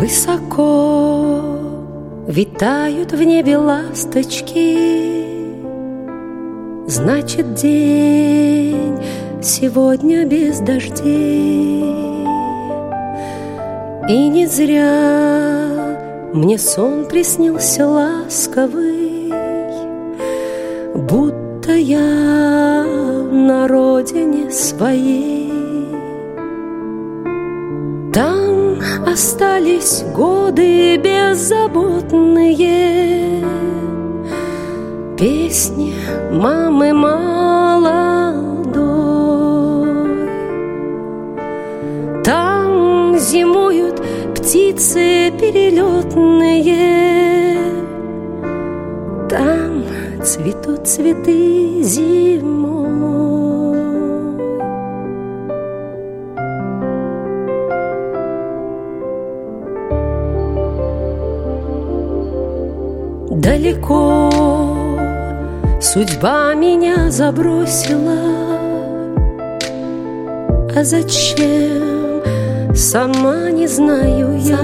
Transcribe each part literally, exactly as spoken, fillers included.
Высоко витают в небе ласточки, значит, день сегодня без дождей. И не зря мне сон приснился ласковый, будто я на родине своей. Там остались годы беззаботные, песни мамы молодой. Там зимуют птицы перелетные, там цветут цветы зимой. Далеко судьба меня забросила, а зачем, сама не знаю я.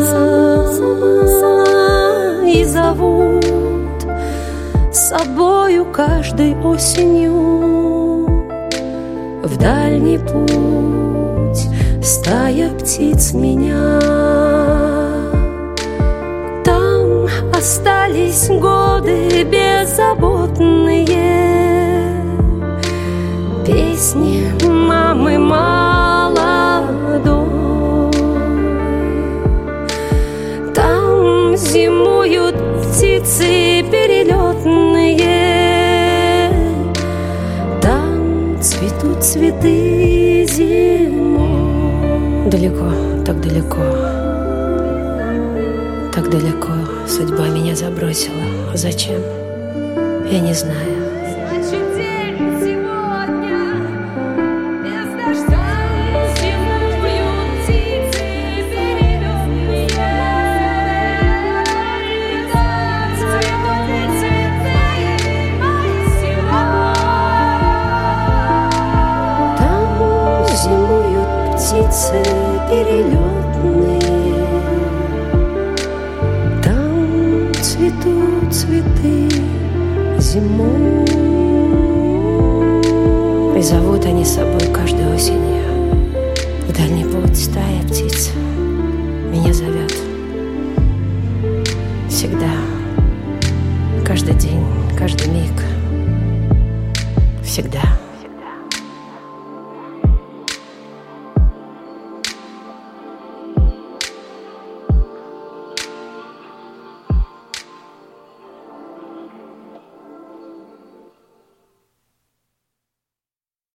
И зовут с собою каждой осенью в дальний путь стая птиц меня. Там остались годы беззаботные, песни мамы молодой. Там зимуют птицы перелетные, там цветут цветы зимой. Далеко, так далеко, так далеко судьба меня забросила. Зачем? Я не знаю. Значит, день сегодня без дождя. Зимуют птицы перелетные, там цветут цветы зимой. Там зимуют птицы перелетные, там цветут цветы зимой. И зовут они с собой каждой осенью в дальний путь стая птиц меня зовет. Всегда, каждый день, каждый миг, всегда.